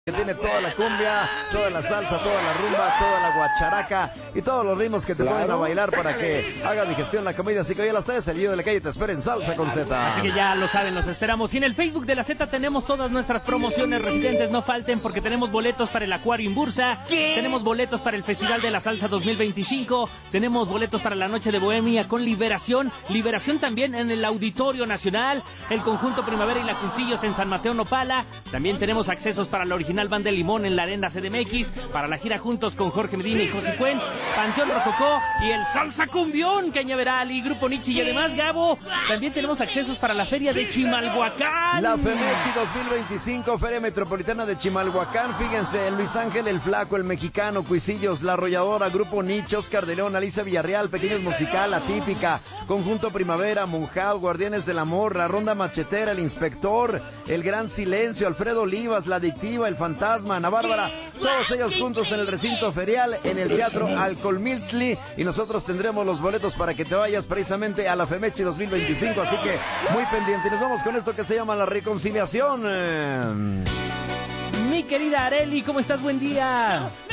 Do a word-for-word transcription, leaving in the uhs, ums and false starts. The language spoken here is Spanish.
que tiene toda la cumbia, toda la salsa, toda la rumba, toda la guacharaca y todos los ritmos que te Claro. ponen a bailar para que haga digestión la comida. Así que hoy a las tres el video de la calle te espera en Salsa con Z. Así que ya lo saben, los esperamos. Y en el Facebook de la Z tenemos todas nuestras promociones. Residentes, no falten porque tenemos boletos para el Acuario en Bursa. ¿Qué? Tenemos boletos para el Festival de la Salsa dos mil veinticinco. Tenemos boletos para la Noche de Bohemia con Liberación. Liberación también en el Auditorio Nacional. El Conjunto Primavera y Lacunzillos en San Mateo Nopala. También tenemos accesos para la original Banda de Limón en la Arena C D M X. Para la gira juntos con Jorge Medina y José Cuen. Panteón Rococó y el Salsa Cumbión, Cañaveral y Grupo Nietzsche. Y además, Gabo, también tenemos accesos para la Feria de Chimalhuacán. La Femechi dos mil veinticinco, Feria Metropolitana de Chimalhuacán. Fíjense, en Luis Ángel, el Flaco, el Mexicano, Cuisillos, La Arrolladora, Grupo Nietzsche, Oscar de León, Alicia Villarreal, Pequeños Musical, La Típica, Conjunto Primavera, Munjao, Guardianes del Amor, La Ronda Machetera, El Inspector, El Gran Silencio, Alfredo Olivas, La Adictiva, El Fantasma, Ana Bárbara, todos ellos juntos en el recinto ferial, en el Teatro Alcolmilzli, y nosotros tendremos los boletos para que te vayas precisamente a la Femechi dos mil veinticinco, así que muy pendiente. Y nos vamos con esto que se llama La Reconciliación. Mi querida Areli, ¿cómo estás? Buen día.